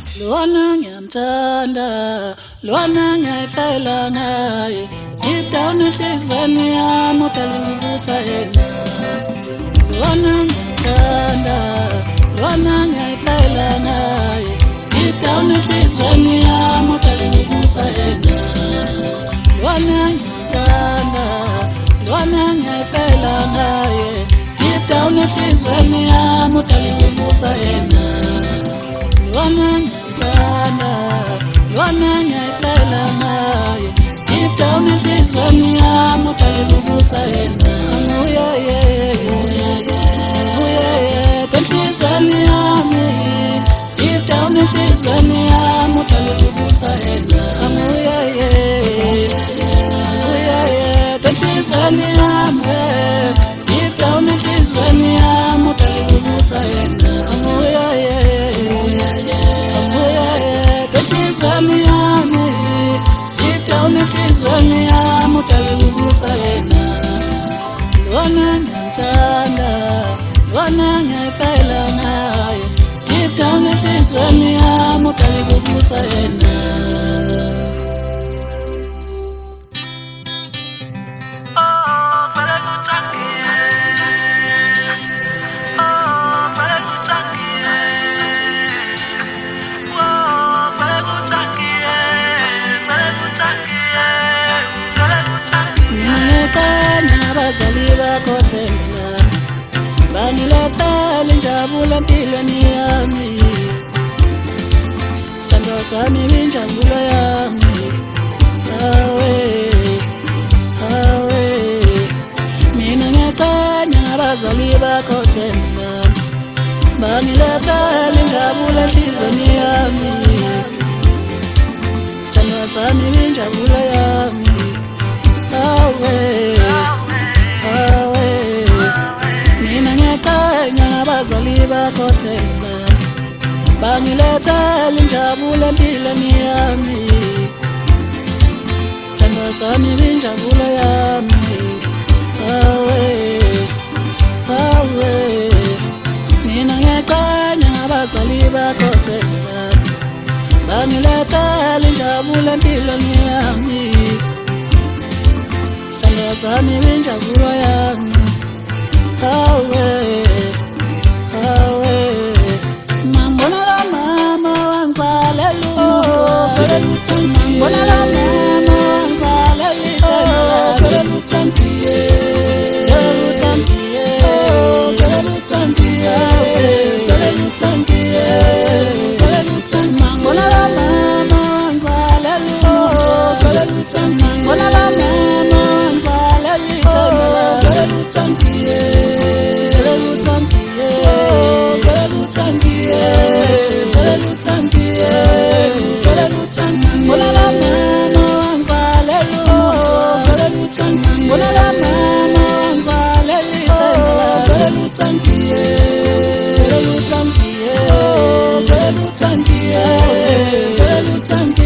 Lwana ngiyamthanda, Lwana ngiyayifela ngaye. Deep down enhliziyweni yami uphela yena. Lwana ngiyamthanda, Lwana ngiyayifela ngaye. Deep down enhliziyweni yami uphela yena. Lwana ngiyamthanda, Lwana ngiyayifela ngaye. Deep down enhliziyweni yami uphela yena. Lwana ngiyamthanda, Lwana ngiyayifela ngaye. Deep down enhliziyweni yami uphela yena. Enhliziyweni yami, deep down enhliziyweni yami uphela yena. Enhliziyweni yami, deep down enhliziyweni yami uphela yena. Enhliziyweni yami, deep down enhliziyweni yami uphela yena. Lwana ngiyamthanda, Lwana ngiyayifela ngaye. Deep down enhliziyweni yami uphela yena. Abazali bakho thengelani, bangilethele injabulo empilweni yami. Sithandwa sami injabulo yami. Awe, awe, mina ngiyaqanya abazali bakho thengelani, bangilethele injabulo empilweni yami. Sithandwa sami injabulo yami. Awe, awe, mina ngiyaqanya abazali bakho thengelani, bangilethele injabulo empilweni yami. Sithandwa sami injabulo yami. Awe, awe, mina ngiyaqanya abazali bakho thengelani, bangilethele injabulo empilweni yami. Sithandwa sami injabulo yami. Awe, awe, mambona la mama wangizalela umuntu. Mambona la mama wangizalela uthandiye. Uthandiye, uthandiye, uthandiye. Mambona la mama wangizalela umuntu. Mambona la mama Tangiye, tangiye, tangiye, tangiye, mola la mama wangizalela, mola la mama wangizalela, tangiye, tangiye, tangiye, tangiye.